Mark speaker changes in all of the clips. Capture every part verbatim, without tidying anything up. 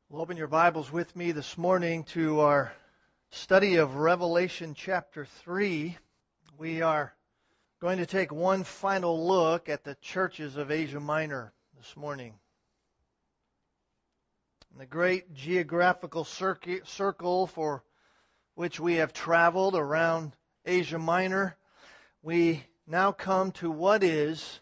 Speaker 1: Well, open your Bibles with me this morning to our study of Revelation chapter three. We are going to take one final look at the churches of Asia Minor this morning. In the great geographical circle for which we have traveled around Asia Minor, we now come to what is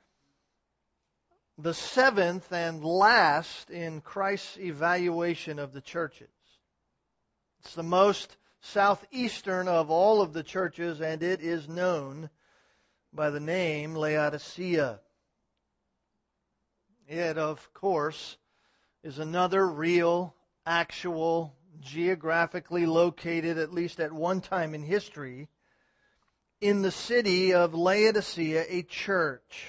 Speaker 1: the seventh and last in Christ's evaluation of the churches. It's the most southeastern of all of the churches, and it is known by the name Laodicea. It, of course, is another real, actual, geographically located, at least at one time in history, in the city of Laodicea, a church.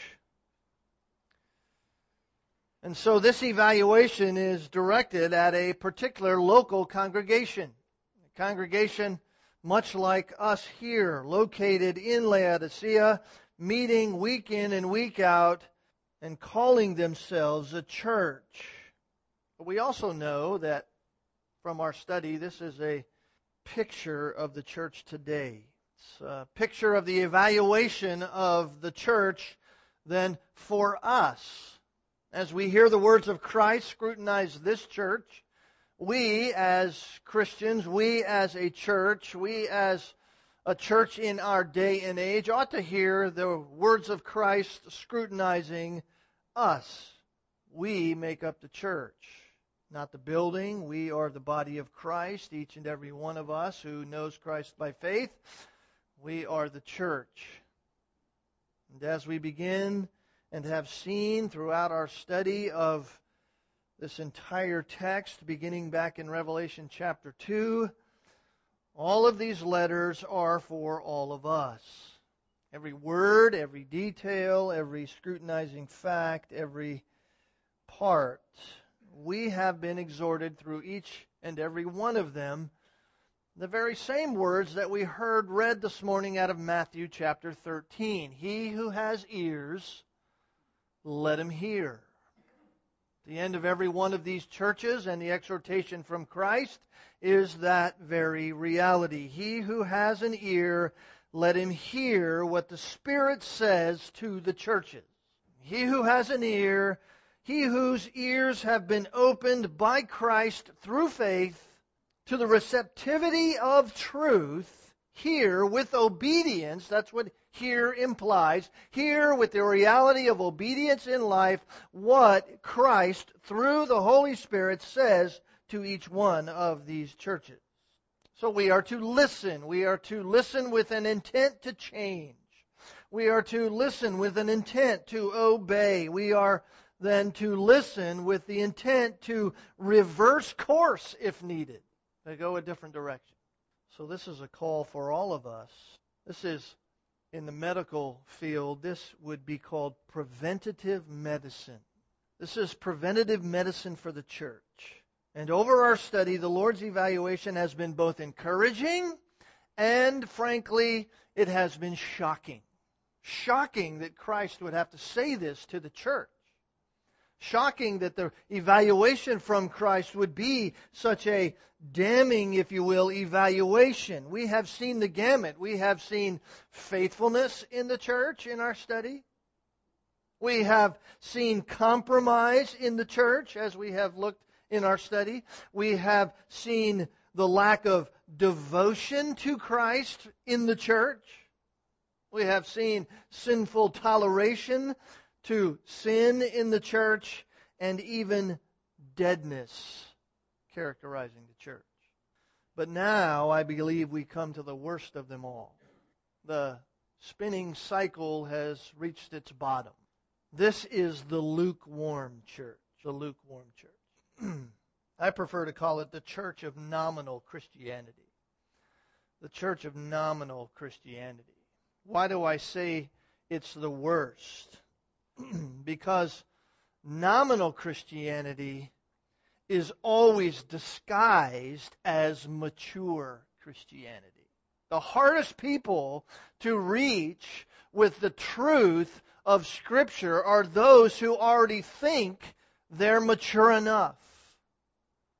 Speaker 1: And so this evaluation is directed at a particular local congregation. A congregation much like us here, located in Laodicea, meeting week in and week out and calling themselves a church. But we also know that from our study, this is a picture of the church today. It's a picture of the evaluation of the church then for us. As we hear the words of Christ scrutinize this church, we as Christians, we as a church, we as a church in our day and age ought to hear the words of Christ scrutinizing us. We make up the church, not the building. We are the body of Christ, each and every one of us who knows Christ by faith. We are the church. And as we begin and have seen throughout our study of this entire text, beginning back in Revelation chapter two, all of these letters are for all of us. Every word, every detail, every scrutinizing fact, every part. We have been exhorted through each and every one of them the very same words that we heard read this morning out of Matthew chapter thirteen. He who has ears, let him hear. The end of every one of these churches and the exhortation from Christ is that very reality. He who has an ear, let him hear what the Spirit says to the churches. He who has an ear, he whose ears have been opened by Christ through faith to the receptivity of truth, hear with obedience. That's what hear implies. Hear with the reality of obedience in life what Christ, through the Holy Spirit, says to each one of these churches. So we are to listen. We are to listen with an intent to change. We are to listen with an intent to obey. We are then to listen with the intent to reverse course if needed, to go a different direction. So this is a call for all of us. This is, in the medical field, this would be called preventative medicine. This is preventative medicine for the church. And over our study, the Lord's evaluation has been both encouraging and, frankly, it has been shocking. Shocking that Christ would have to say this to the church. Shocking that the evaluation from Christ would be such a damning, if you will, evaluation. We have seen the gamut. We have seen faithfulness in the church in our study. We have seen compromise in the church as we have looked in our study. We have seen the lack of devotion to Christ in the church. We have seen sinful toleration to sin in the church, and even deadness characterizing the church. But now I believe we come to the worst of them all. The spinning cycle has reached its bottom. This is the lukewarm church. The lukewarm church. I prefer to call it the church of nominal Christianity. The church of nominal Christianity. Why do I say it's the worst? Because nominal Christianity is always disguised as mature Christianity. The hardest people to reach with the truth of Scripture are those who already think they're mature enough.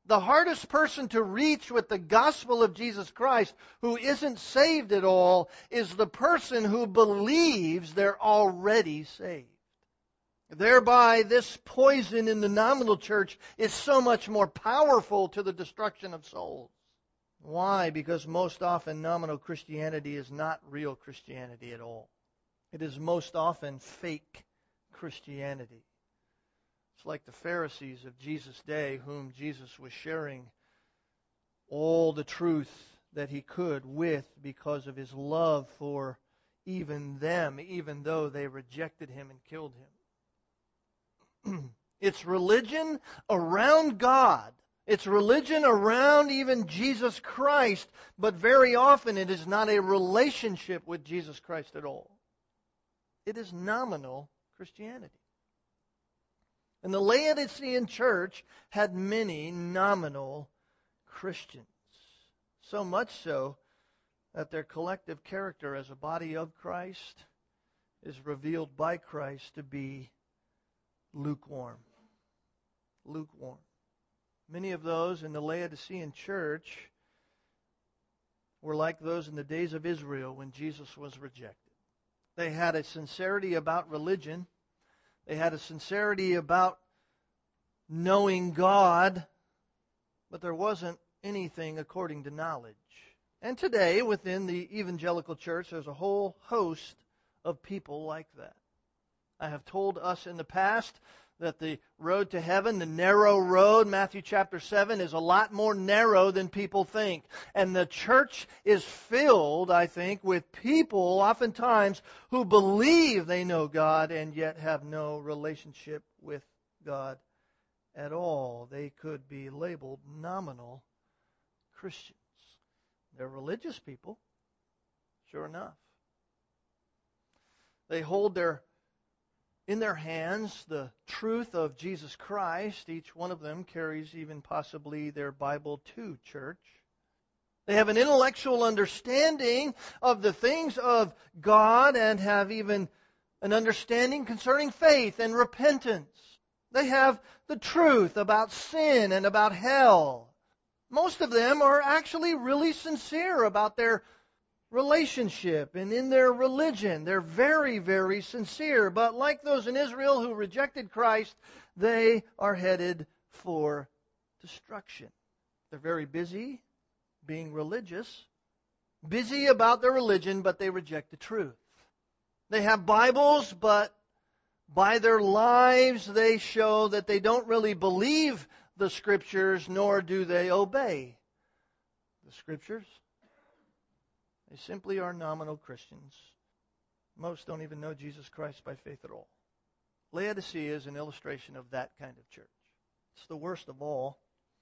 Speaker 1: The hardest person to reach with the gospel of Jesus Christ who isn't saved at all is the person who believes they're already saved. Thereby, this poison in the nominal church is so much more powerful to the destruction of souls. Why? Because most often nominal Christianity is not real Christianity at all. It is most often fake Christianity. It's like the Pharisees of Jesus' day, whom Jesus was sharing all the truth that he could with because of his love for even them, even though they rejected him and killed him. It's religion around God. It's religion around even Jesus Christ, but very often it is not a relationship with Jesus Christ at all. It is nominal Christianity. And the Laodicean church had many nominal Christians. So much so that their collective character as a body of Christ is revealed by Christ to be lukewarm. Lukewarm. Many of those in the Laodicean church were like those in the days of Israel when Jesus was rejected. They had a sincerity about religion. They had a sincerity about knowing God, but there wasn't anything according to knowledge. And today, within the evangelical church, there's a whole host of people like that. I have told us in the past that the road to heaven, the narrow road, Matthew chapter seven, is a lot more narrow than people think. And the church is filled, I think, with people oftentimes who believe they know God and yet have no relationship with God at all. They could be labeled nominal Christians. They're religious people, sure enough. They hold their in their hands the truth of Jesus Christ. Each one of them carries even possibly their Bible to church. They have an intellectual understanding of the things of God and have even an understanding concerning faith and repentance. They have the truth about sin and about hell. Most of them are actually really sincere about their relationship and in their religion. They're very, very sincere. But like those in Israel who rejected Christ, they are headed for destruction. They're very busy being religious, busy about their religion, but they reject the truth. They have Bibles, but by their lives they show that they don't really believe the Scriptures, nor do they obey the Scriptures. They simply are nominal Christians. Most don't even know Jesus Christ by faith at all. Laodicea is an illustration of that kind of church. It's the worst of all.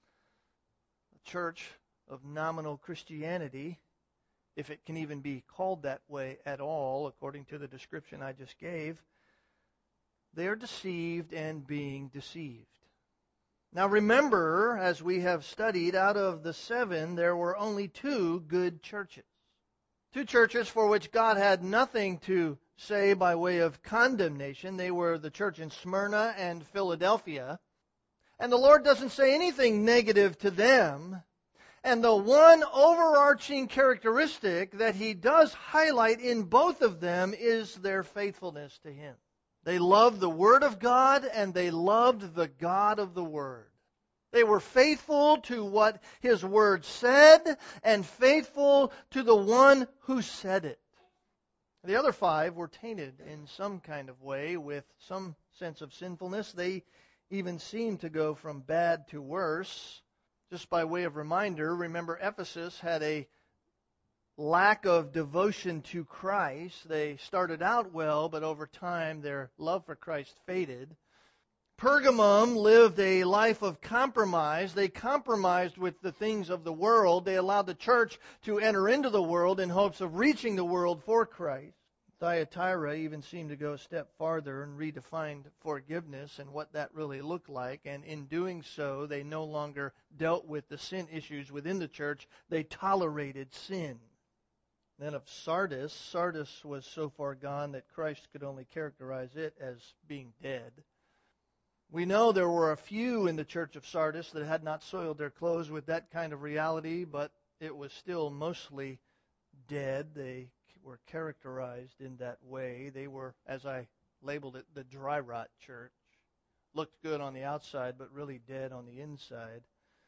Speaker 1: A church of nominal Christianity, if it can even be called that way at all, according to the description I just gave, they are deceived and being deceived. Now remember, as we have studied, out of the seven, there were only two good churches. Two churches for which God had nothing to say by way of condemnation. They were the church in Smyrna and Philadelphia. And the Lord doesn't say anything negative to them. And the one overarching characteristic that He does highlight in both of them is their faithfulness to Him. They loved the Word of God and they loved the God of the Word. They were faithful to what His Word said and faithful to the one who said it. The other five were tainted in some kind of way with some sense of sinfulness. They even seemed to go from bad to worse. Just by way of reminder, remember Ephesus had a lack of devotion to Christ. They started out well, but over time their love for Christ faded. Pergamum lived a life of compromise. They compromised with the things of the world. They allowed the church to enter into the world in hopes of reaching the world for Christ. Thyatira even seemed to go a step farther and redefined forgiveness and what that really looked like. And in doing so, they no longer dealt with the sin issues within the church. They tolerated sin. Then of Sardis, Sardis was so far gone that Christ could only characterize it as being dead. We know there were a few in the church of Sardis that had not soiled their clothes with that kind of reality, but it was still mostly dead. They were characterized in that way. They were, as I labeled it, the dry rot church. Looked good on the outside, but really dead on the inside.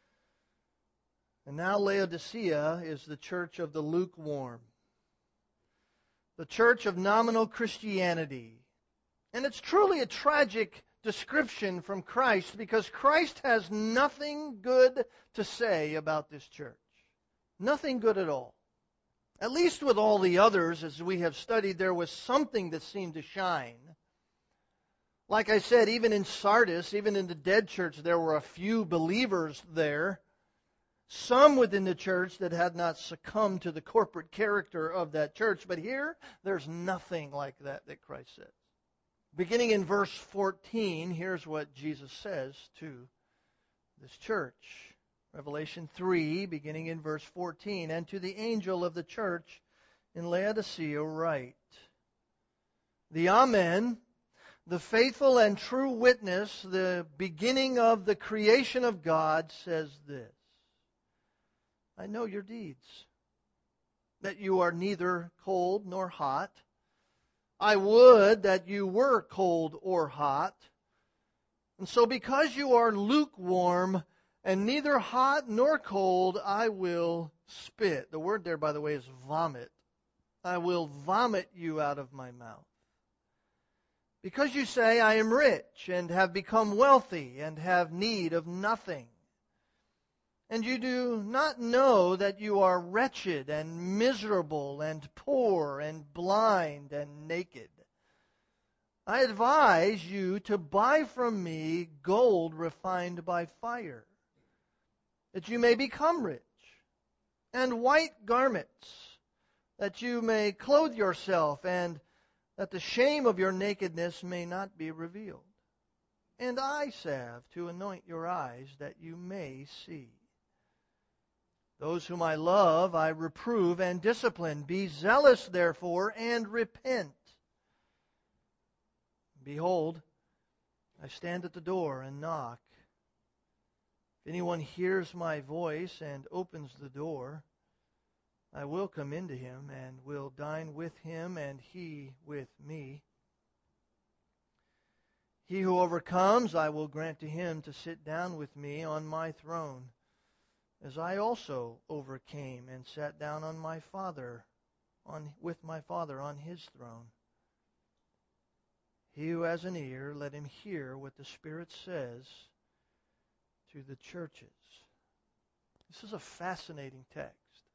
Speaker 1: And now Laodicea is the church of the lukewarm, the church of nominal Christianity. And it's truly a tragic description from Christ, because Christ has nothing good to say about this church. Nothing good at all. At least with all the others, as we have studied, there was something that seemed to shine. Like I said, even in Sardis, even in the dead church, there were a few believers there. Some within the church that had not succumbed to the corporate character of that church. But here, there's nothing like that that Christ says. Beginning in verse fourteen, here's what Jesus says to this church. Revelation three, beginning in verse fourteen. And to the angel of the church in Laodicea write, the Amen, the faithful and true witness, the beginning of the creation of God, says this. I know your deeds, that you are neither cold nor hot. I would that you were cold or hot. And so because you are lukewarm and neither hot nor cold, I will spit. The word there, by the way, is vomit. I will vomit you out of my mouth. Because you say, I am rich and have become wealthy and have need of nothing. And you do not know that you are wretched and miserable and poor and blind and naked. I advise you to buy from me gold refined by fire, that you may become rich, and white garments, that you may clothe yourself, and that the shame of your nakedness may not be revealed. And eye salve to anoint your eyes, that you may see. Those whom I love, I reprove and discipline. Be zealous, therefore, and repent. Behold, I stand at the door and knock. If anyone hears my voice and opens the door, I will come into him and will dine with him and he with me. He who overcomes, I will grant to him to sit down with me on my throne, as I also overcame and sat down on my Father, on with my Father on his throne. He who has an ear, let him hear what the Spirit says to the churches. This is a fascinating text.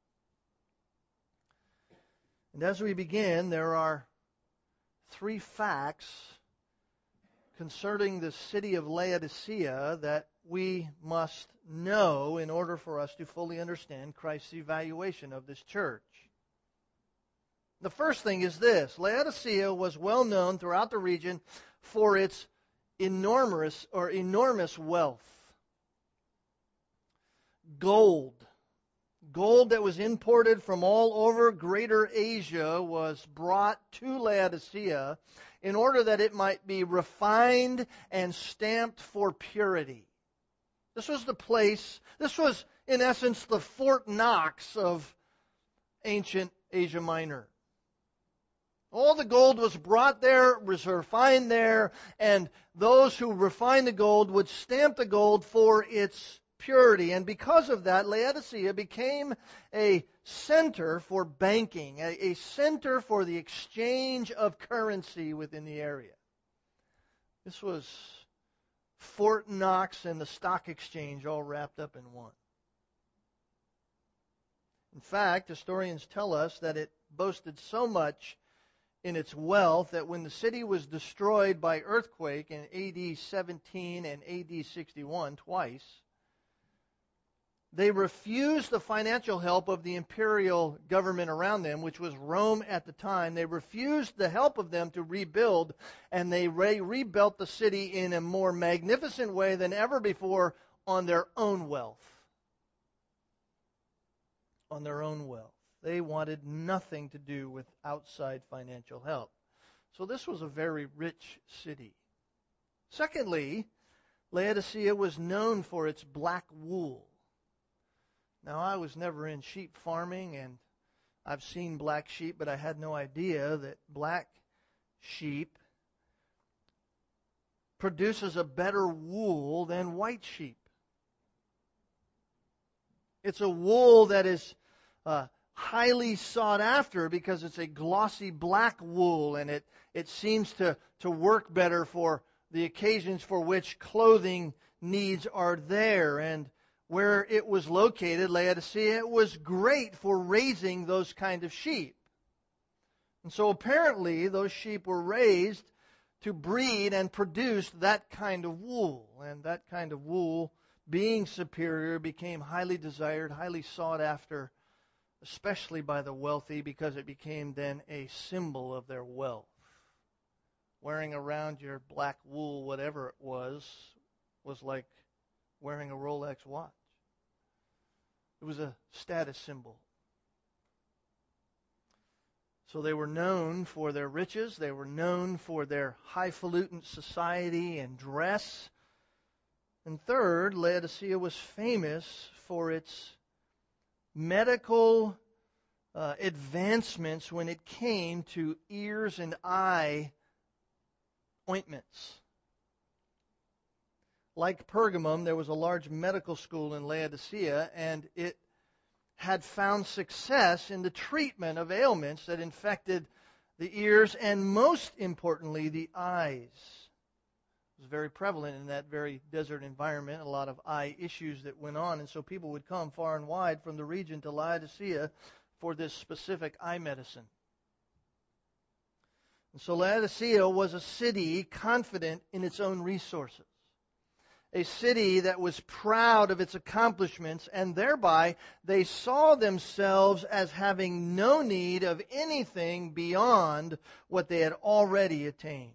Speaker 1: And as we begin, there are three facts concerning the city of Laodicea that we must know in order for us to fully understand Christ's evaluation of this church. The first thing is this. Laodicea was well known throughout the region for its enormous or enormous wealth. Gold. Gold that was imported from all over Greater Asia was brought to Laodicea in order that it might be refined and stamped for purity. This was the place, this was in essence the Fort Knox of ancient Asia Minor. All the gold was brought there, was refined there, and those who refined the gold would stamp the gold for its purity. And because of that, Laodicea became a center for banking, a, a center for the exchange of currency within the area. This was Fort Knox and the stock exchange all wrapped up in one. In fact, historians tell us that it boasted so much in its wealth that when the city was destroyed by earthquake in A D seventeen and A D sixty-one, twice, they refused the financial help of the imperial government around them, which was Rome at the time. They refused the help of them to rebuild, and they re- rebuilt the city in a more magnificent way than ever before on their own wealth. On their own wealth. They wanted nothing to do with outside financial help. So this was a very rich city. Secondly, Laodicea was known for its black wool. Now, I was never in sheep farming, and I've seen black sheep, but I had no idea that black sheep produces a better wool than white sheep. It's a wool that is uh, highly sought after because it's a glossy black wool, and it, it seems to, to work better for the occasions for which clothing needs are there. And where it was located, Laodicea, it was great for raising those kind of sheep. And so apparently those sheep were raised to breed and produce that kind of wool. And that kind of wool, being superior, became highly desired, highly sought after, especially by the wealthy, because it became then a symbol of their wealth. Wearing around your black wool, whatever it was, was like wearing a Rolex watch. It was a status symbol. So they were known for their riches. They were known for their highfalutin society and dress. And third, Laodicea was famous for its medical uh, advancements when it came to ears and eye ointments. Like Pergamum, there was a large medical school in Laodicea, and it had found success in the treatment of ailments that infected the ears and, most importantly, the eyes. It was very prevalent in that very desert environment, a lot of eye issues that went on, and so people would come far and wide from the region to Laodicea for this specific eye medicine. And so Laodicea was a city confident in its own resources. A city that was proud of its accomplishments, and thereby they saw themselves as having no need of anything beyond what they had already attained.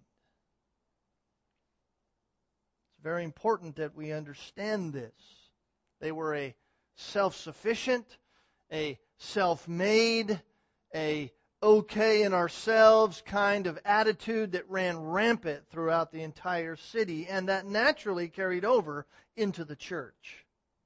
Speaker 1: It's very important that we understand this. They were a self-sufficient, a self-made, a okay in ourselves kind of attitude that ran rampant throughout the entire city, and that naturally carried over into the church.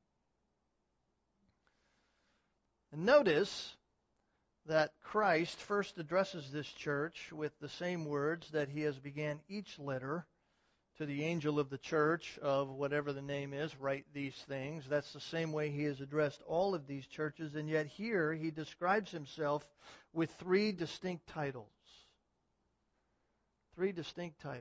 Speaker 1: And notice that Christ first addresses this church with the same words that he has began each letter to the angel of the church of whatever the name is, write these things. That's the same way he has addressed all of these churches, and yet here he describes himself with three distinct titles. Three distinct titles.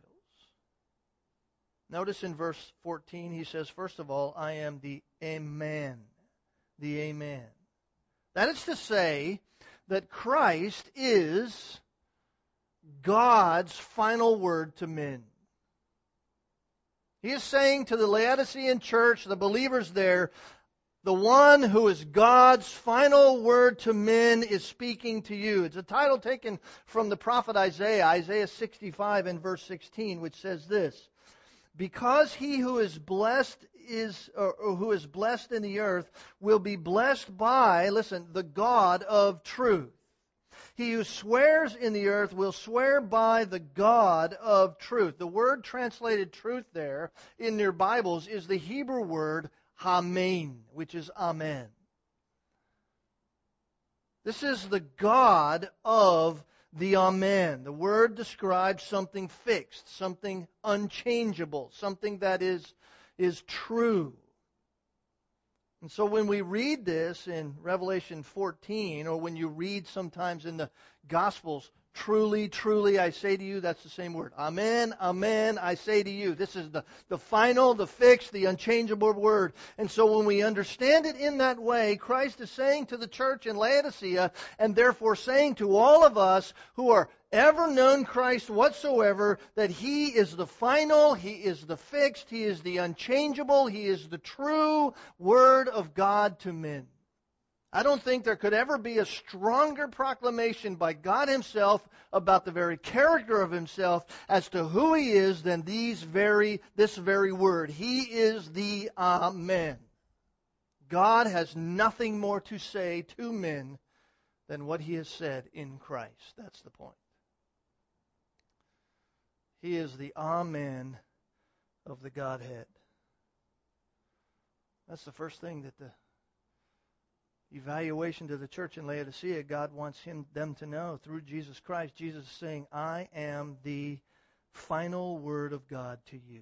Speaker 1: Notice in verse fourteen he says, first of all, I am the Amen. The Amen. That is to say that Christ is God's final word to men. He is saying to the Laodicean church, the believers there, the one who is God's final word to men is speaking to you. It's a title taken from the prophet Isaiah, Isaiah sixty-five and verse sixteen, which says this: because he who is blessed is, or who is blessed in the earth will be blessed by, listen, the God of truth. He who swears in the earth will swear by the God of truth. The word translated truth there in your Bibles is the Hebrew word Amen, which is Amen. This is the God of the Amen. The word describes something fixed, something unchangeable, something that is, is true. And so when we read this in Revelation fourteen, or when you read sometimes in the Gospels, truly, truly, I say to you, that's the same word. Amen, amen, I say to you. This is the, the final, the fixed, the unchangeable word. And so when we understand it in that way, Christ is saying to the church in Laodicea, and therefore saying to all of us who are ever known Christ whatsoever, that He is the final, He is the fixed, He is the unchangeable, He is the true Word of God to men. I don't think there could ever be a stronger proclamation by God Himself about the very character of Himself as to who He is than these very, this very word. He is the Amen. God has nothing more to say to men than what He has said in Christ. That's the point. He is the Amen of the Godhead. That's the first thing that the evaluation to the church in Laodicea, God wants him them to know through Jesus Christ. Jesus is saying, I am the final word of God to you.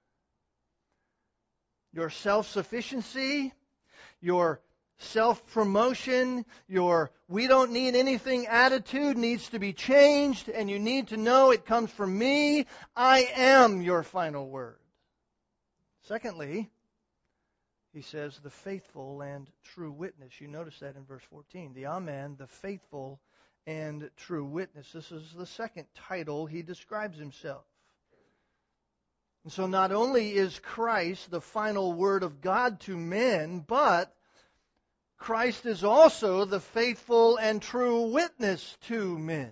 Speaker 1: Your self-sufficiency, your self-promotion, your we don't need anything attitude needs to be changed, and you need to know it comes from me. I am your final word. Secondly, he says, the faithful and true witness. You notice that in verse fourteen. The Amen, the faithful and true witness. This is the second title he describes himself. And so not only is Christ the final word of God to men, but Christ is also the faithful and true witness to men.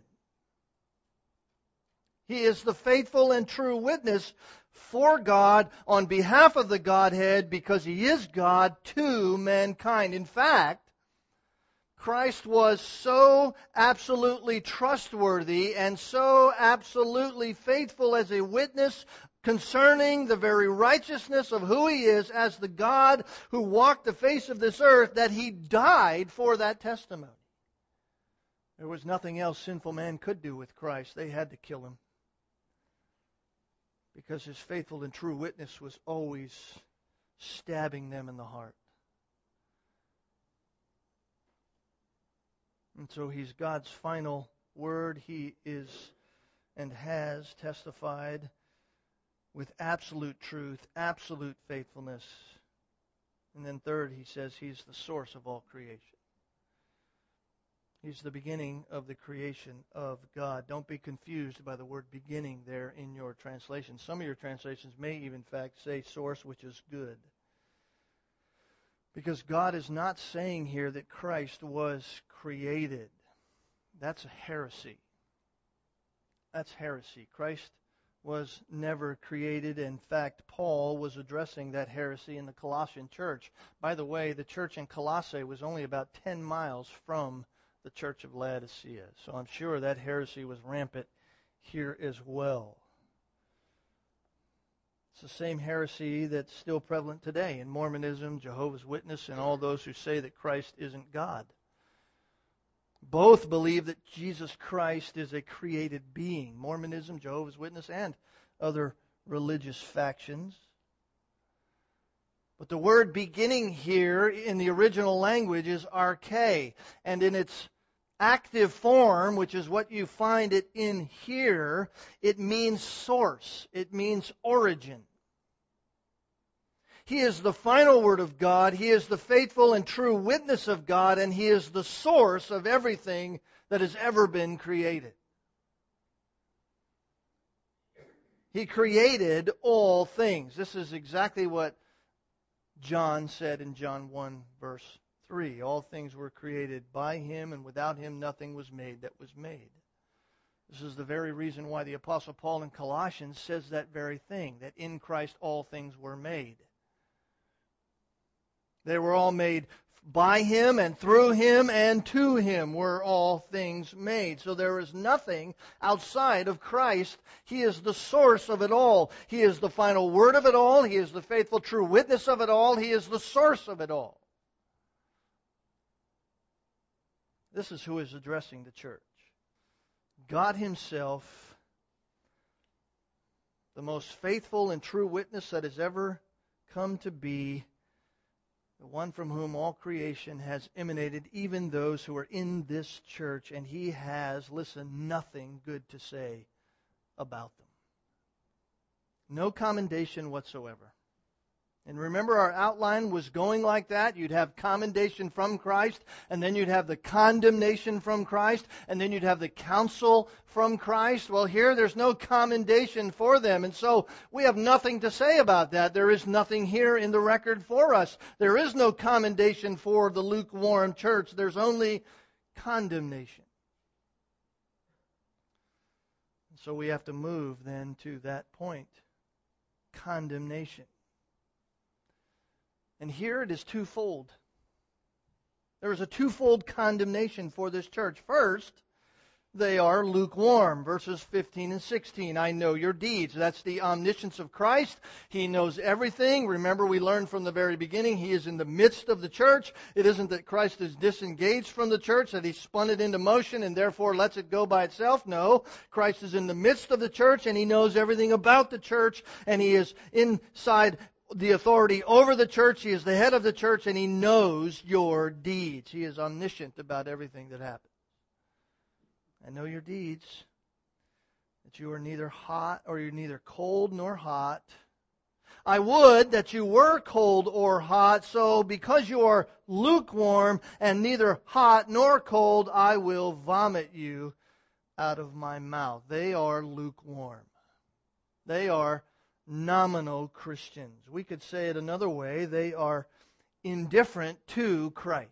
Speaker 1: He is the faithful and true witness for God on behalf of the Godhead because He is God to mankind. In fact, Christ was so absolutely trustworthy and so absolutely faithful as a witness concerning the very righteousness of who He is as the God who walked the face of this earth that He died for that testimony. There was nothing else sinful man could do with Christ. They had to kill Him, because His faithful and true witness was always stabbing them in the heart. And so He's God's final word. He is and has testified with absolute truth, absolute faithfulness. And then third, he says He's the source of all creation. He's the beginning of the creation of God. Don't be confused by the word beginning there in your translation. Some of your translations may even, in fact, say source, which is good. Because God is not saying here that Christ was created. That's a heresy. That's heresy. Christ was never created. In fact, Paul was addressing that heresy in the Colossian church. By the way, the church in Colossae was only about ten miles from the church of Laodicea. So I'm sure that heresy was rampant here as well. It's the same heresy that's still prevalent today in Mormonism, Jehovah's Witness, and all those who say that Christ isn't God. Both believe that Jesus Christ is a created being. Mormonism, Jehovah's Witness, and other religious factions. But the word beginning here in the original language is arche, and in its active form, which is what you find it in here, it means source. It means origin. He is the final word of God. He is the faithful and true witness of God, and He is the source of everything that has ever been created. He created all things. This is exactly what John said in John one, verse three. All things were created by Him, and without Him nothing was made that was made. This is the very reason why the Apostle Paul in Colossians says that very thing, that in Christ all things were made. They were all made by Him, and through Him, and to Him were all things made. So there is nothing outside of Christ. He is the source of it all. He is the final word of it all. He is the faithful, true witness of it all. He is the source of it all. This is who is addressing the church. God Himself, the most faithful and true witness that has ever come to be, the one from whom all creation has emanated, even those who are in this church, and He has, listen, nothing good to say about them. No commendation whatsoever. And remember, our outline was going like that. You'd have commendation from Christ, and then you'd have the condemnation from Christ, and then you'd have the counsel from Christ. Well, here there's no commendation for them, and so we have nothing to say about that. There is nothing here in the record for us. There is no commendation for the lukewarm church. There's only condemnation. So we have to move then to that point, condemnation. And here it is twofold. There is a twofold condemnation for this church. First, they are lukewarm. Verses fifteen and sixteen, I know your deeds. That's the omniscience of Christ. He knows everything. Remember, we learned from the very beginning, He is in the midst of the church. It isn't that Christ is disengaged from the church, that He spun it into motion and therefore lets it go by itself. No, Christ is in the midst of the church and He knows everything about the church, and He is inside the authority over the church. He is the head of the church, and He knows your deeds. He is omniscient about everything that happens. I know your deeds, that you are neither hot, or you're neither cold nor hot. I would that you were cold or hot, so because you are lukewarm and neither hot nor cold, I will vomit you out of my mouth. They are lukewarm. They are nominal Christians. We could say it another way. They are indifferent to Christ.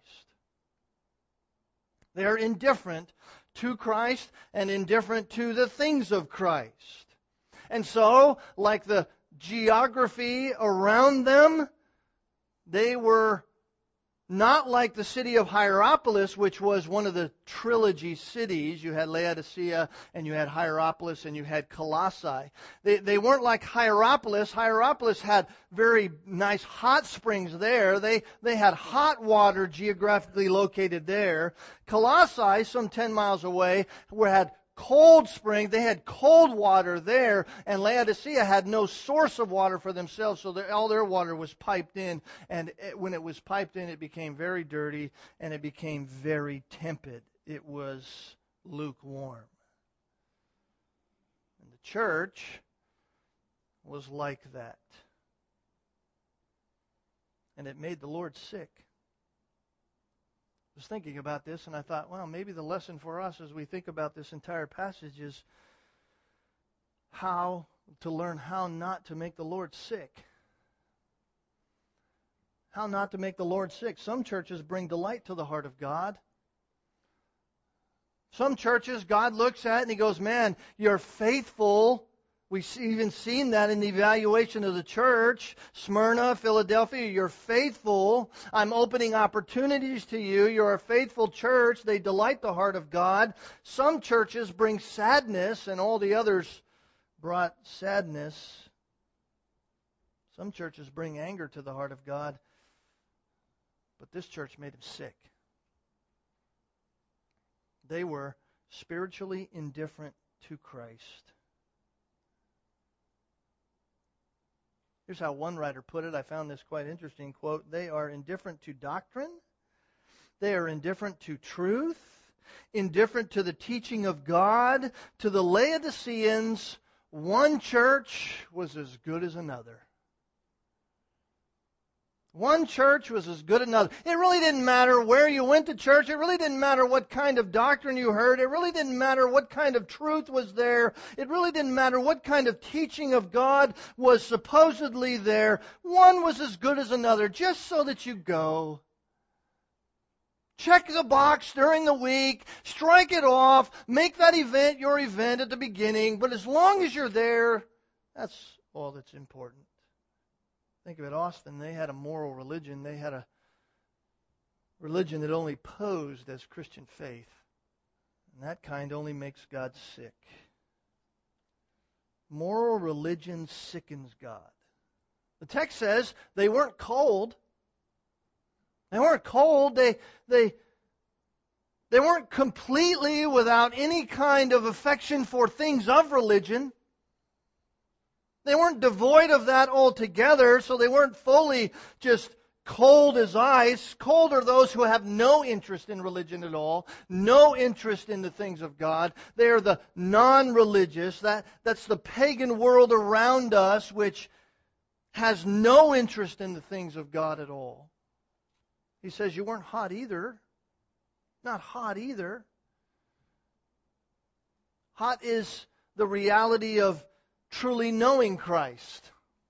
Speaker 1: They are indifferent to Christ and indifferent to the things of Christ. And so, like the geography around them, they were not like the city of Hierapolis, which was one of the trilogy cities. You had Laodicea, and you had Hierapolis, and you had Colossae. They, they weren't like Hierapolis. Hierapolis had very nice hot springs there. They, they had hot water geographically located there. Colossae, some ten miles away, had cold spring. They had cold water there, and Laodicea had no source of water for themselves, so that all their water was piped in, and it, when it was piped in, it became very dirty, and it became very tepid. It was lukewarm. And the church was like that. And it made the Lord sick. I was thinking about this, and I thought, well, maybe the lesson for us as we think about this entire passage is how to learn how not to make the Lord sick. How not to make the Lord sick. Some churches bring delight to the heart of God. Some churches, God looks at and He goes, man, you're faithful. We've even seen that in the evaluation of the church. Smyrna, Philadelphia, you're faithful. I'm opening opportunities to you. You're a faithful church. They delight the heart of God. Some churches bring sadness, and all the others brought sadness. Some churches bring anger to the heart of God, but this church made Him sick. They were spiritually indifferent to Christ. Here's how one writer put it. I found this quite interesting. Quote, they are indifferent to doctrine. They are indifferent to truth. Indifferent to the teaching of God. To the Laodiceans, one church was as good as another. One church was as good as another. It really didn't matter where you went to church. It really didn't matter what kind of doctrine you heard. It really didn't matter what kind of truth was there. It really didn't matter what kind of teaching of God was supposedly there. One was as good as another, just so that you go. Check the box during the week. Strike it off. Make that event your event at the beginning. But as long as you're there, that's all that's important. Think of it, Austin. They had a moral religion. They had a religion that only posed as Christian faith. And that kind only makes God sick. Moral religion sickens God. The text says they weren't cold. They weren't cold. They, they, they weren't completely without any kind of affection for things of religion. They weren't devoid of that altogether, so they weren't fully just cold as ice. Cold are those who have no interest in religion at all, no interest in the things of God. They are the non-religious. That, that's the pagan world around us, which has no interest in the things of God at all. He says, you weren't hot either. Not hot either. Hot is the reality of truly knowing Christ.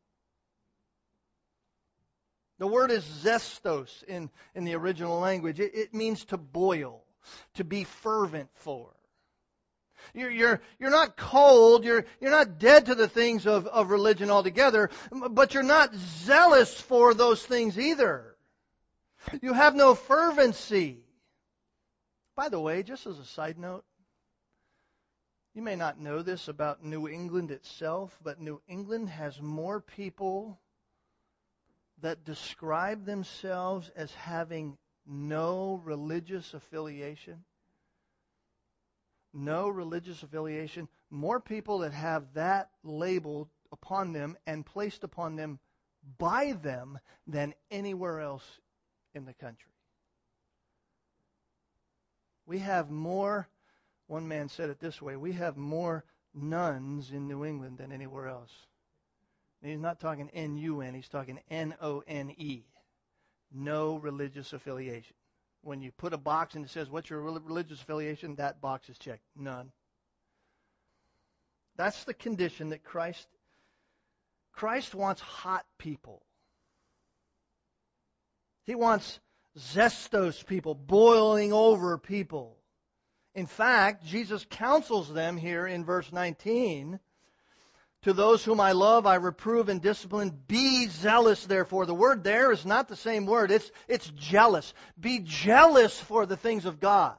Speaker 1: The word is zestos in, in the original language. It, it means to boil, to be fervent for. You're, you're, you're not cold, you're, you're not dead to the things of, of religion altogether, but you're not zealous for those things either. You have no fervency. By the way, just as a side note, You may not know this about New England itself, but New England has more people that describe themselves as having no religious affiliation. No religious affiliation. More people that have that label upon them and placed upon them by them than anywhere else in the country. We have more, one man said it this way, we have more nuns in New England than anywhere else. And he's not talking N U N, he's talking N O N E. No religious affiliation. When you put a box and it says, what's your religious affiliation? That box is checked. None. That's the condition that Christ, Christ wants hot people. He wants zestos people, boiling over people. In fact, Jesus counsels them here in verse nineteen. To those whom I love, I reprove and discipline. Be zealous, therefore. The word there is not the same word. It's, it's jealous. Be jealous for the things of God.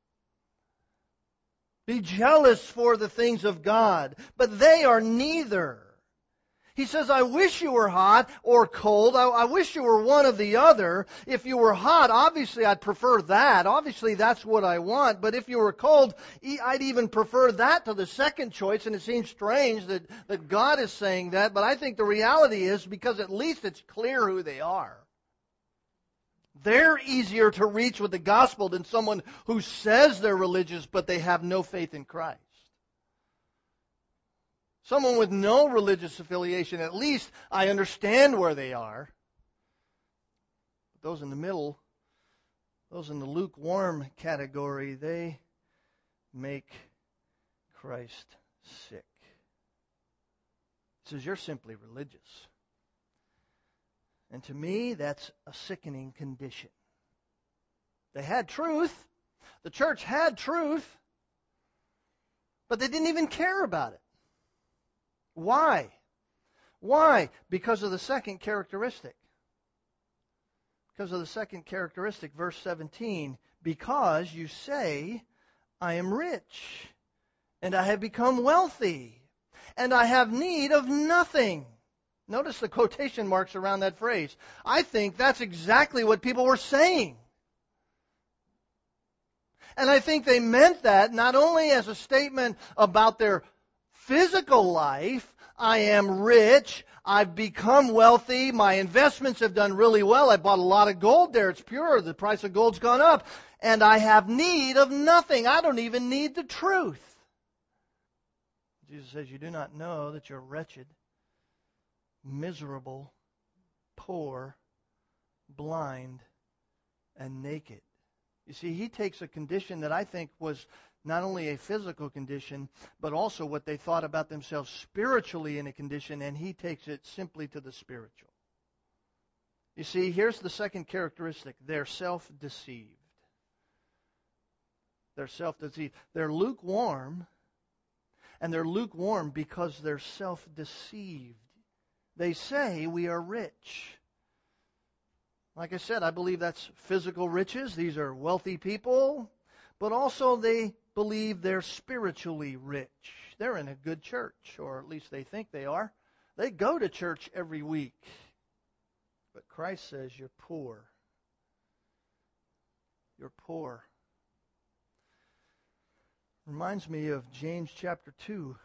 Speaker 1: Be jealous for the things of God. But they are neither. He says, I wish you were hot or cold. I, I wish you were one or the other. If you were hot, obviously I'd prefer that. Obviously that's what I want. But if you were cold, I'd even prefer that to the second choice. And it seems strange that, that God is saying that. But I think the reality is because at least it's clear who they are. They're easier to reach with the gospel than someone who says they're religious but they have no faith in Christ. Someone with no religious affiliation, at least I understand where they are. But those in the middle, those in the lukewarm category, they make Christ sick. He says, you're simply religious. And to me, that's a sickening condition. They had truth. The church had truth. But they didn't even care about it. Why? Why? Because of the second characteristic. Because of the second characteristic, verse seventeen. Because you say, I am rich, and I have become wealthy, and I have need of nothing. Notice the quotation marks around that phrase. I think that's exactly what people were saying. And I think they meant that not only as a statement about their physical life, I am rich, I've become wealthy, my investments have done really well, I bought a lot of gold there, it's pure, the price of gold's gone up, and I have need of nothing. I don't even need the truth. Jesus says, you do not know that you're wretched, miserable, poor, blind, and naked. You see, he takes a condition that I think was not only a physical condition, but also what they thought about themselves spiritually in a condition, and he takes it simply to the spiritual. You see, here's the second characteristic. They're self-deceived. They're self-deceived. They're lukewarm, and they're lukewarm because they're self-deceived. They say we are rich. Like I said, I believe that's physical riches. These are wealthy people, but also they believe they're spiritually rich. They're in a good church, or at least they think they are. They go to church every week. But Christ says you're poor. You're poor. Reminds me of James chapter two.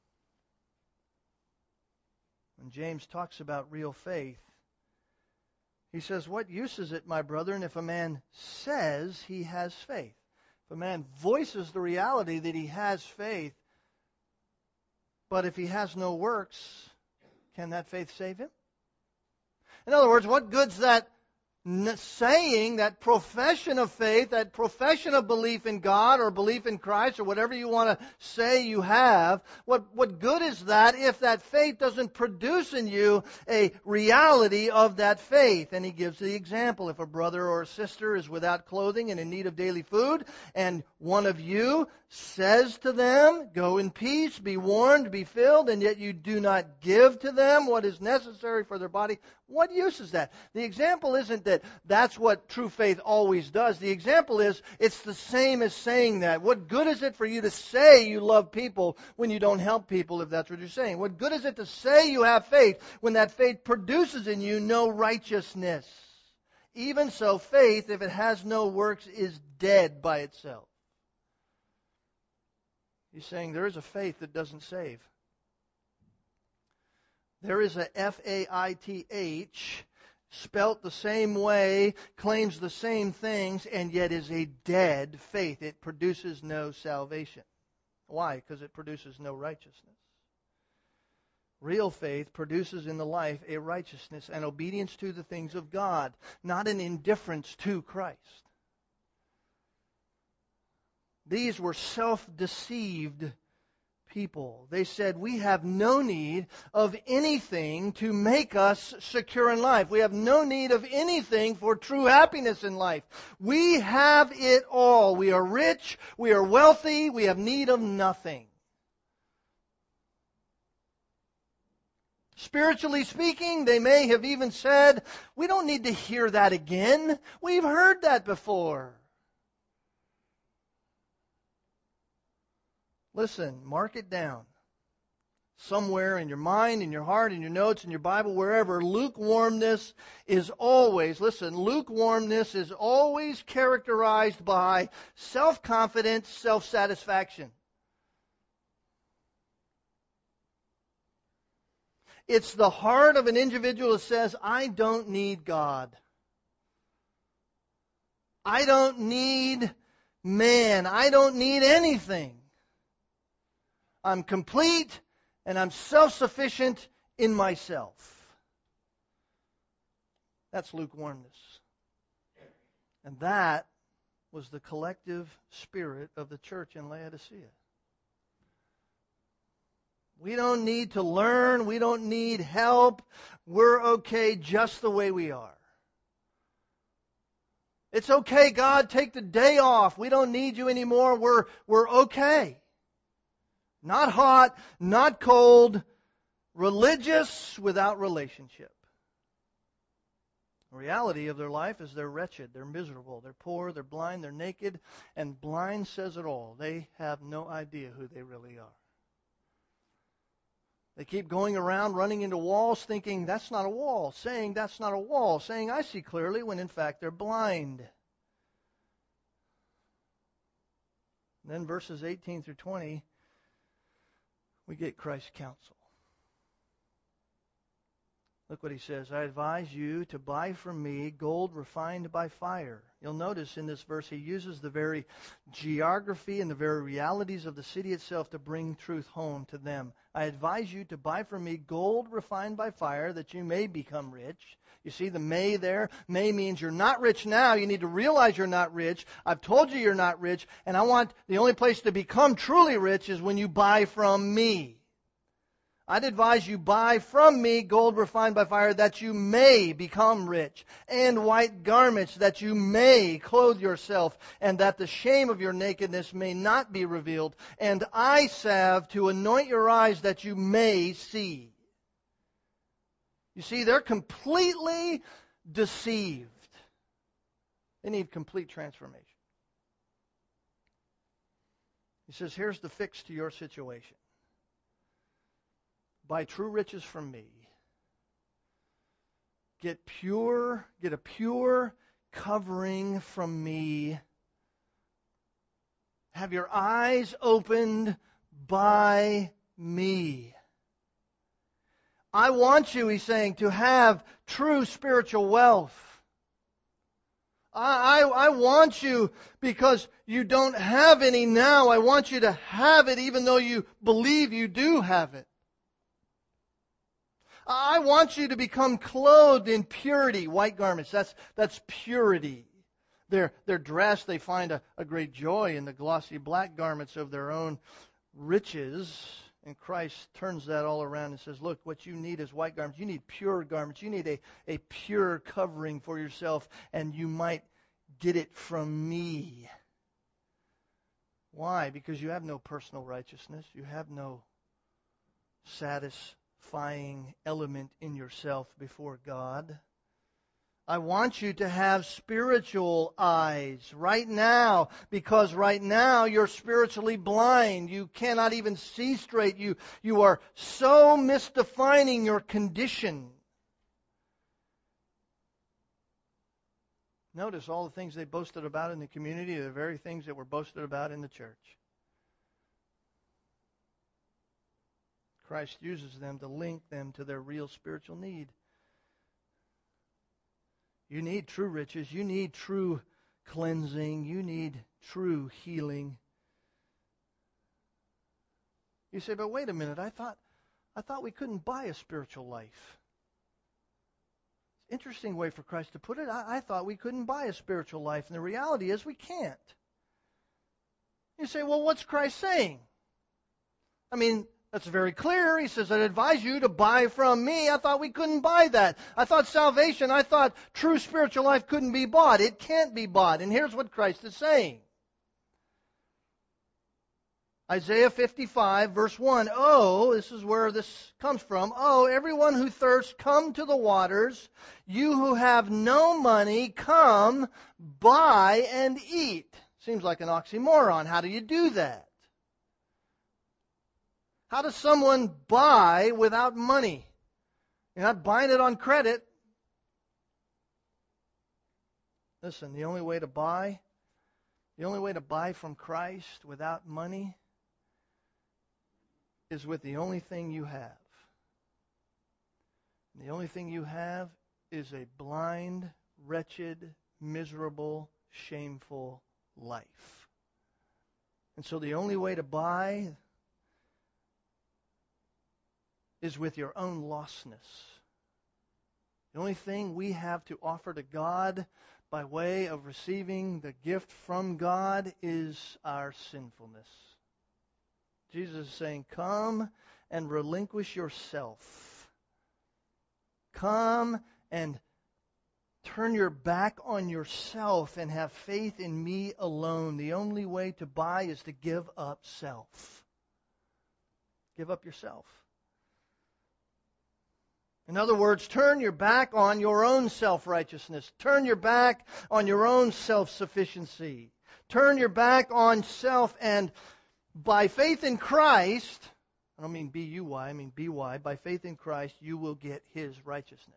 Speaker 1: When James talks about real faith, he says, what use is it, my brethren, if a man says he has faith? If a man voices the reality that he has faith, but if he has no works, can that faith save him? In other words, what good's that saying, that profession of faith, that profession of belief in God or belief in Christ or whatever you want to say you have, what, what good is that if that faith doesn't produce in you a reality of that faith? And he gives the example. If a brother or a sister is without clothing and in need of daily food, and one of you says to them, go in peace, be warmed, be filled, and yet you do not give to them what is necessary for their body, What use is that? The example isn't that that's what true faith always does. The example is it's the same as saying that. What good is it for you to say you love people when you don't help people, if that's what you're saying? What good is it to say you have faith when that faith produces in you no righteousness? Even so, faith, if it has no works, is dead by itself. He's saying there is a faith that doesn't save. There is a F A I T H, spelt the same way, claims the same things, and yet is a dead faith. It produces no salvation. Why? Because it produces no righteousness. Real faith produces in the life a righteousness and obedience to the things of God, not an indifference to Christ. These were self-deceived people. They said, we have no need of anything to make us secure in life. We have no need of anything for true happiness in life. We have it all. We are rich. We are wealthy. We have need of nothing. Spiritually speaking, they may have even said, we don't need to hear that again. We've heard that before. Listen, mark it down. Somewhere in your mind, in your heart, in your notes, in your Bible, wherever, lukewarmness is always, listen, lukewarmness is always characterized by self-confidence, self-satisfaction. It's the heart of an individual that says, I don't need God. I don't need man. I don't need anything. I'm complete and I'm self-sufficient in myself. That's lukewarmness. And that was the collective spirit of the church in Laodicea. We don't need to learn. We don't need help. We're okay just the way we are. It's okay, God, take the day off. We don't need you anymore. We're, we're okay. Not hot, not cold, religious without relationship. The reality of their life is they're wretched, they're miserable, they're poor, they're blind, they're naked, and blind says it all. They have no idea who they really are. They keep going around running into walls thinking that's not a wall, saying that's not a wall, saying I see clearly when in fact they're blind. And then verses eighteen through twenty, we get Christ's counsel. Look what he says. I advise you to buy from me gold refined by fire. You'll notice in this verse he uses the very geography and the very realities of the city itself to bring truth home to them. I advise you to buy from me gold refined by fire that you may become rich. You see the may there? May means you're not rich now. You need to realize you're not rich. I've told you you're not rich. And I want the only place to become truly rich is when you buy from me. I'd advise you buy from me gold refined by fire that you may become rich, and white garments that you may clothe yourself, and that the shame of your nakedness may not be revealed, and eye salve to anoint your eyes that you may see. You see, they're completely deceived. They need complete transformation. He says, here's the fix to your situation. Buy true riches from me. Get pure, get a pure covering from me. Have your eyes opened by me. I want you, he's saying, to have true spiritual wealth. I, I, I want you because you don't have any now. I want you to have it even though you believe you do have it. I want you to become clothed in purity, white garments. That's that's purity. They're, they're dressed, they find a, a great joy in the glossy black garments of their own riches. And Christ turns that all around and says, look, what you need is white garments. You need pure garments. You need a, a pure covering for yourself, and you might get it from me. Why? Because you have no personal righteousness. You have no satisfaction. sanctifying element in yourself before God. I want you to have spiritual eyes right now, because right now you're spiritually blind. You cannot even see straight. You, you are so misdefining your condition. Notice all the things they boasted about in the community are the very things that were boasted about in the church. Christ uses them to link them to their real spiritual need. You need true riches. You need true cleansing. You need true healing. You say, but wait a minute, I thought I thought we couldn't buy a spiritual life. Interesting way for Christ to put it. I, I thought we couldn't buy a spiritual life, and the reality is we can't. You say, well, what's Christ saying? I mean, that's very clear. He says, I advise you to buy from me. I thought we couldn't buy that. I thought salvation, I thought true spiritual life couldn't be bought. It can't be bought. And here's what Christ is saying. Isaiah fifty-five, verse one. Oh, this is where this comes from. Oh, everyone who thirsts, come to the waters. You who have no money, come, buy and eat. Seems like an oxymoron. How do you do that? How does someone buy without money? You're not buying it on credit. Listen, the only way to buy, the only way to buy from Christ without money is with the only thing you have. And the only thing you have is a blind, wretched, miserable, shameful life. And so the only way to buy is with your own lostness. The only thing we have to offer to God by way of receiving the gift from God is our sinfulness. Jesus is saying, come and relinquish yourself. Come and turn your back on yourself and have faith in me alone. The only way to buy is to give up self. Give up yourself. In other words, turn your back on your own self-righteousness. Turn your back on your own self-sufficiency. Turn your back on self, and by faith in Christ, I don't mean B U Y, I mean B Y, by faith in Christ, you will get His righteousness.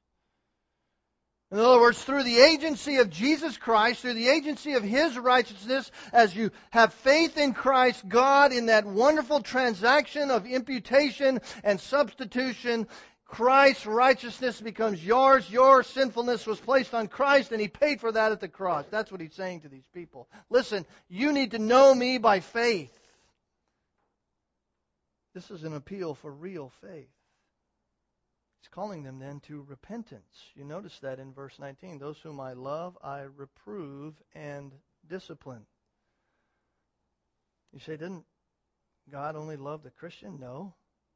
Speaker 1: In other words, through the agency of Jesus Christ, through the agency of His righteousness, as you have faith in Christ, God, in that wonderful transaction of imputation and substitution, Christ's righteousness becomes yours. Your sinfulness was placed on Christ, and He paid for that at the cross. That's what He's saying to these people. Listen, you need to know me by faith. This is an appeal for real faith. He's calling them then to repentance. You notice that in verse nineteen. Those whom I love, I reprove and discipline. You say, didn't God only love the Christian? No.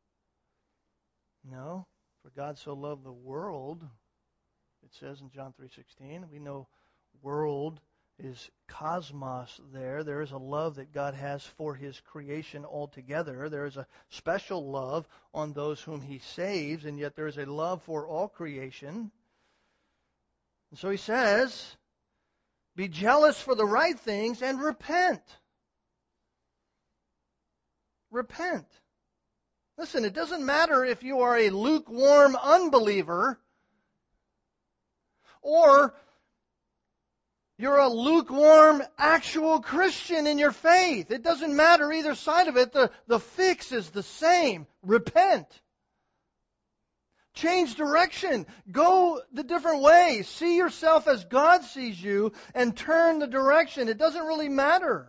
Speaker 1: No. For God so loved the world, it says in John three sixteen. We know world is cosmos there. There is a love that God has for His creation altogether. There is a special love on those whom He saves, and yet there is a love for all creation. And so He says, be jealous for the right things and repent. Repent. Listen, it doesn't matter if you are a lukewarm unbeliever or you're a lukewarm actual Christian in your faith. It doesn't matter either side of it. The, the fix is the same. Repent. Change direction. Go the different way. See yourself as God sees you and turn the direction. It doesn't really matter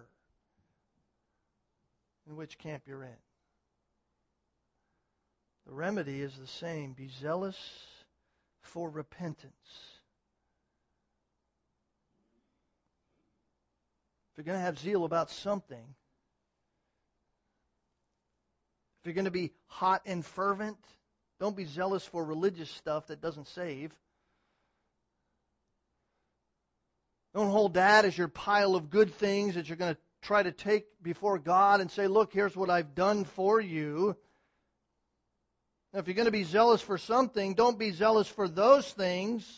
Speaker 1: in which camp you're in. The remedy is the same. Be zealous for repentance. If you're going to have zeal about something, if you're going to be hot and fervent, don't be zealous for religious stuff that doesn't save. Don't hold that as your pile of good things that you're going to try to take before God and say, look, here's what I've done for you. Now, if you're going to be zealous for something, don't be zealous for those things.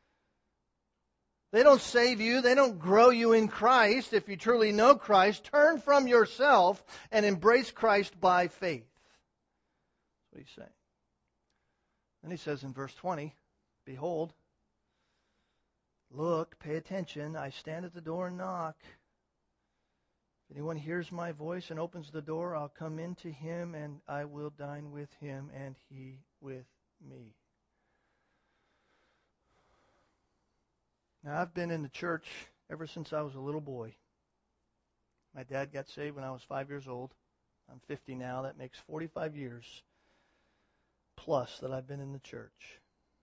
Speaker 1: They don't save you. They don't grow you in Christ. If you truly know Christ, turn from yourself and embrace Christ by faith. That's what he's saying. Then he says in verse twenty, behold, look, pay attention, I stand at the door and knock. If anyone hears my voice and opens the door, I'll come into him and I will dine with him and he with me. Now, I've been in the church ever since I was a little boy. My dad got saved when I was five years old. I'm fifty now. That makes forty-five years plus that I've been in the church.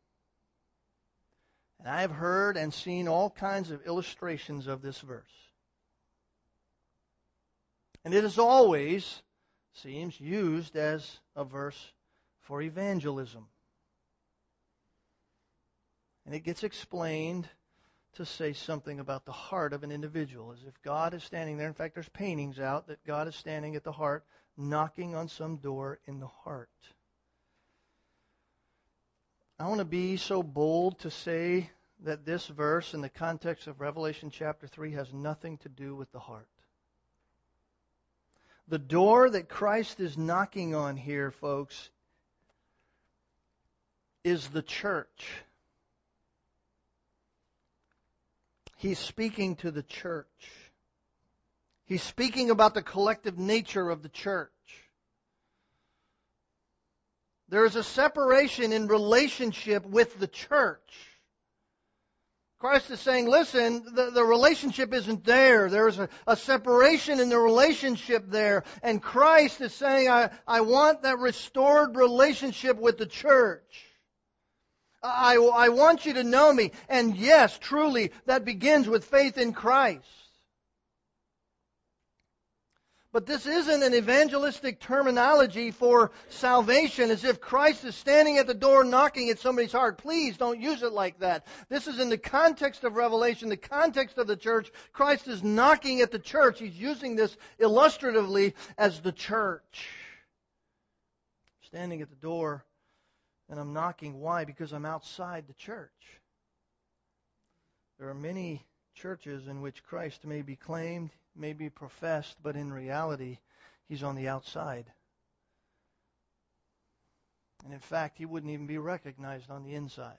Speaker 1: And I have heard and seen all kinds of illustrations of this verse. And it is always, seems, used as a verse for evangelism. And it gets explained to say something about the heart of an individual, as if God is standing there. In fact, there's paintings out that God is standing at the heart, knocking on some door in the heart. I want to be so bold to say that this verse in the context of Revelation chapter three has nothing to do with the heart. The door that Christ is knocking on here, folks, is the church. He's speaking to the church. He's speaking about the collective nature of the church. There is a separation in relationship with the church. Christ is saying, listen, the, the relationship isn't there. There's a, a separation in the relationship there. And Christ is saying, I, I want that restored relationship with the church. I, I want you to know me. And yes, truly, that begins with faith in Christ. But this isn't an evangelistic terminology for salvation, as if Christ is standing at the door knocking at somebody's heart. Please don't use it like that. This is in the context of Revelation, the context of the church. Christ is knocking at the church. He's using this illustratively as the church. Standing at the door and I'm knocking. Why? Because I'm outside the church. There are many churches in which Christ may be claimed, may be professed, but in reality, He's on the outside. And in fact, He wouldn't even be recognized on the inside.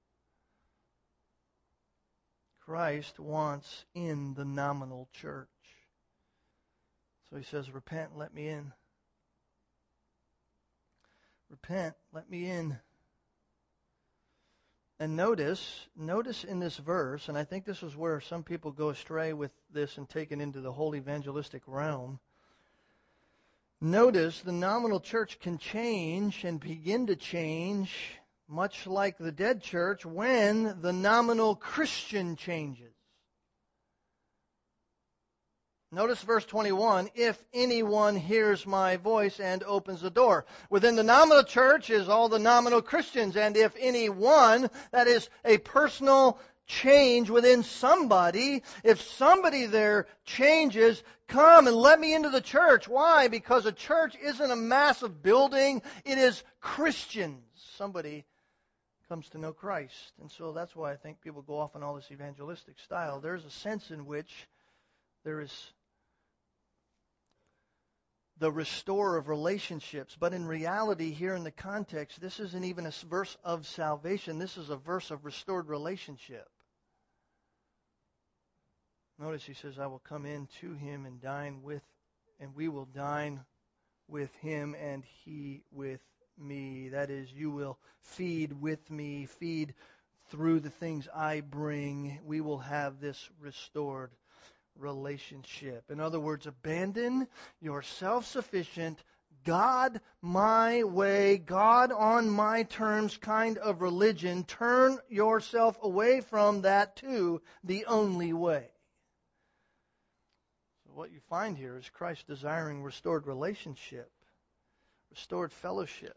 Speaker 1: Christ wants in the nominal church. So He says, repent, let me in. Repent, let me in. And notice, notice in this verse, and I think this is where some people go astray with this and take it into the whole evangelistic realm. Notice the nominal church can change and begin to change, much like the dead church, when the nominal Christian changes. Notice verse twenty-one, if anyone hears my voice and opens the door. Within the nominal church is all the nominal Christians, and if anyone, that is a personal change within somebody, if somebody there changes, come and let me into the church. Why? Because a church isn't a massive building, it is Christians. Somebody comes to know Christ. And so that's why I think people go off on all this evangelistic style. There's a sense in which there is the restorer of relationships. But in reality, here in the context, this isn't even a verse of salvation. This is a verse of restored relationship. Notice he says, I will come in to him and dine with, and we will dine with him and he with me. That is, you will feed with me, feed through the things I bring. We will have this restored relationship. In other words, abandon your self-sufficient, God my way, God on my terms kind of religion. Turn yourself away from that to the only way. So what you find here is Christ desiring restored relationship, restored fellowship.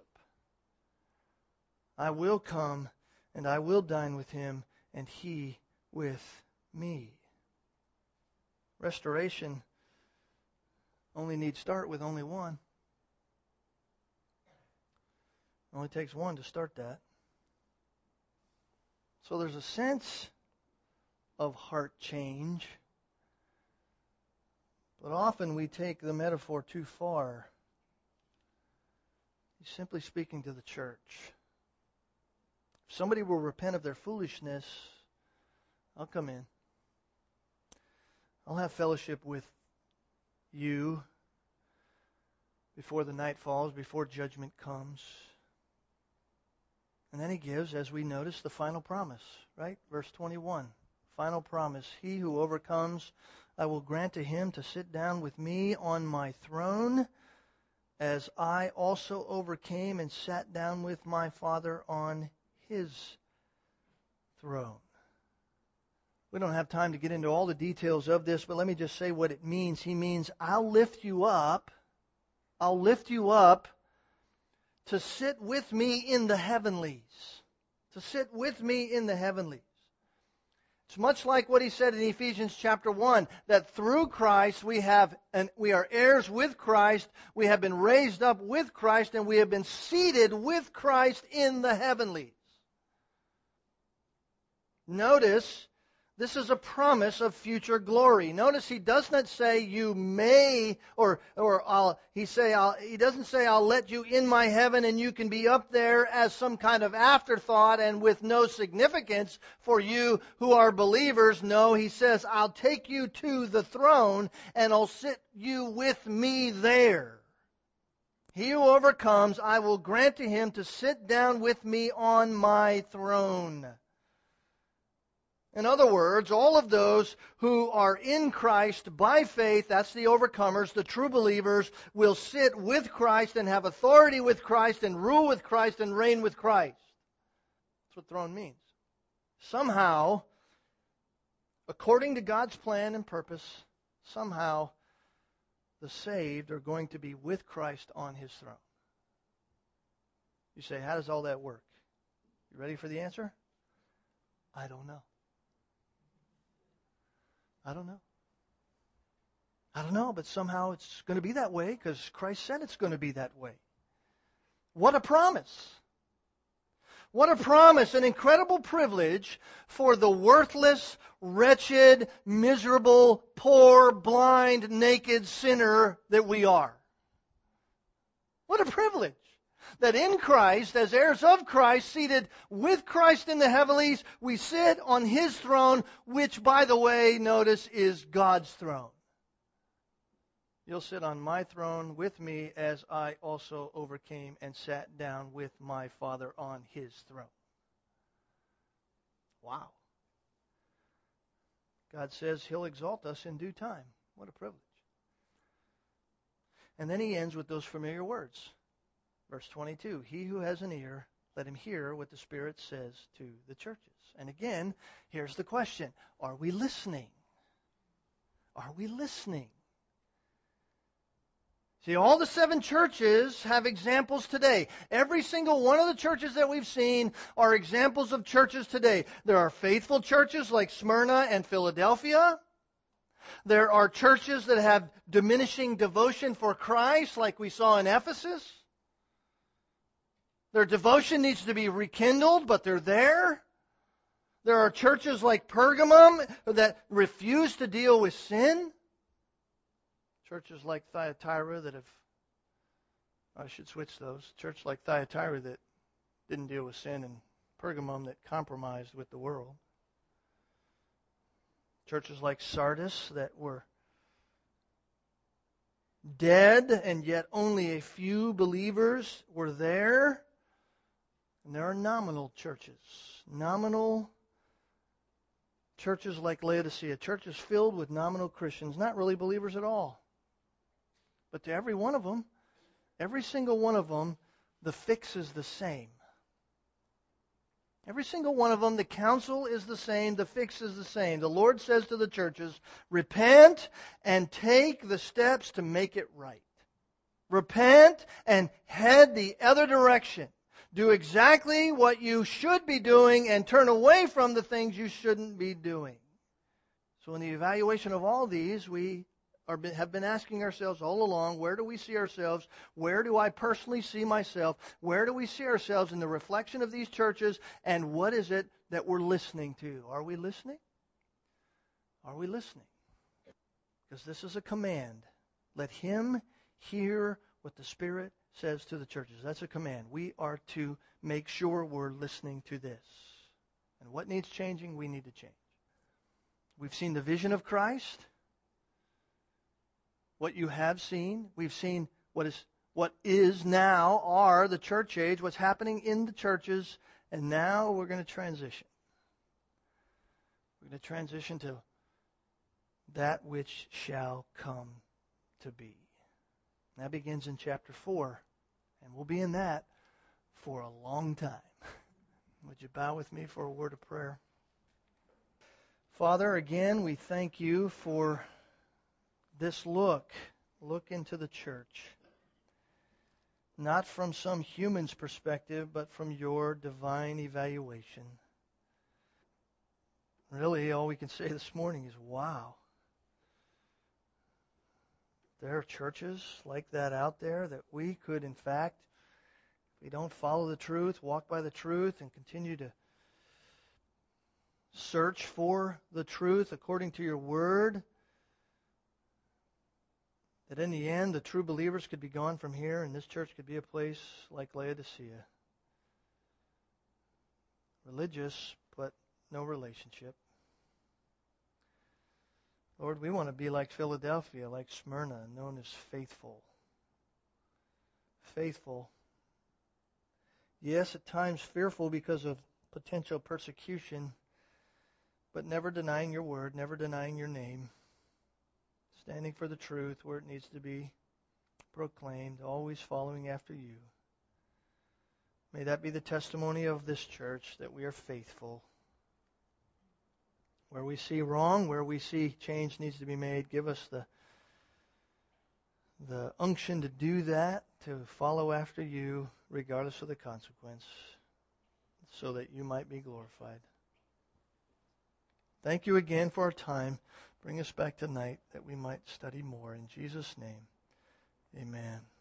Speaker 1: I will come and I will dine with him and he with me. Restoration only needs start with only one. only takes one to start that. So there's a sense of heart change. But often we take the metaphor too far. He's simply speaking to the church. If somebody will repent of their foolishness, I'll come in. I'll have fellowship with you before the night falls, before judgment comes. And then he gives, as we notice, the final promise, right? Verse twenty-one. Final promise. He who overcomes, I will grant to him to sit down with me on my throne, as I also overcame and sat down with my Father on his throne. We don't have time to get into all the details of this, but let me just say what it means. He means, I'll lift you up. I'll lift you up to sit with me in the heavenlies. To sit with me in the heavenlies. It's much like what he said in Ephesians chapter one, that through Christ we have, and we are heirs with Christ, we have been raised up with Christ, and we have been seated with Christ in the heavenlies. Notice, this is a promise of future glory. Notice he does not say you may, or or I'll. He say I'll, he doesn't say I'll let you in my heaven and you can be up there as some kind of afterthought and with no significance for you who are believers. No, he says I'll take you to the throne and I'll sit you with me there. He who overcomes, I will grant to him to sit down with me on my throne. In other words, all of those who are in Christ by faith, that's the overcomers, the true believers, will sit with Christ and have authority with Christ and rule with Christ and reign with Christ. That's what throne means. Somehow, according to God's plan and purpose, somehow the saved are going to be with Christ on his throne. You say, how does all that work? You ready for the answer? I don't know. I don't know. I don't know, but somehow it's going to be that way because Christ said it's going to be that way. What a promise. What a promise, an incredible privilege for the worthless, wretched, miserable, poor, blind, naked sinner that we are. What a privilege. That in Christ, as heirs of Christ, seated with Christ in the heavenlies, we sit on his throne, which, by the way, notice, is God's throne. You'll sit on my throne with me as I also overcame and sat down with my Father on his throne. Wow. God says he'll exalt us in due time. What a privilege. And then he ends with those familiar words. Verse twenty-two, he who has an ear, let him hear what the Spirit says to the churches. And again, here's the question. Are we listening? Are we listening? See, all the seven churches have examples today. Every single one of the churches that we've seen are examples of churches today. There are faithful churches like Smyrna and Philadelphia. There are churches that have diminishing devotion for Christ like we saw in Ephesus. Their devotion needs to be rekindled, but they're there. There are churches like Pergamum that refuse to deal with sin. Churches like Thyatira that have, I should switch those. Church like Thyatira that didn't deal with sin, and Pergamum that compromised with the world. Churches like Sardis that were dead, and yet only a few believers were there. And there are nominal churches, nominal churches like Laodicea, churches filled with nominal Christians, not really believers at all. But to every one of them, every single one of them, the fix is the same. Every single one of them, the counsel is the same, the fix is the same. The Lord says to the churches, repent and take the steps to make it right. Repent and head the other direction. Do exactly what you should be doing and turn away from the things you shouldn't be doing. So in the evaluation of all these, we or been, have been asking ourselves all along, where do we see ourselves? Where do I personally see myself? Where do we see ourselves in the reflection of these churches? And what is it that we're listening to? Are we listening? Are we listening? Because this is a command. Let him hear what the Spirit says to the churches. That's a command. We are to make sure we're listening to this. And what needs changing? We need to change. We've seen the vision of Christ. What you have seen. We've seen what is what is now are the church age, what's happening in the churches, and now we're going to transition. We're going to transition to that which shall come to be. That begins in chapter four, and we'll be in that for a long time. Would you bow with me for a word of prayer? Father, again, we thank you for this look, look into the church. Not from some human's perspective, but from your divine evaluation. Really, all we can say this morning is, wow. There are churches like that out there that we could, in fact, if we don't follow the truth, walk by the truth, and continue to search for the truth according to your word, that in the end, the true believers could be gone from here, and this church could be a place like Laodicea. Religious, but no relationship. Lord, we want to be like Philadelphia, like Smyrna, known as faithful. Faithful. Yes, at times fearful because of potential persecution, but never denying your word, never denying your name. Standing for the truth where it needs to be proclaimed, always following after you. May that be the testimony of this church, that we are faithful. Where we see wrong, where we see change needs to be made, give us the, the unction to do that, to follow after you, regardless of the consequence, so that you might be glorified. Thank you again for our time. Bring us back tonight that we might study more. In Jesus' name, amen.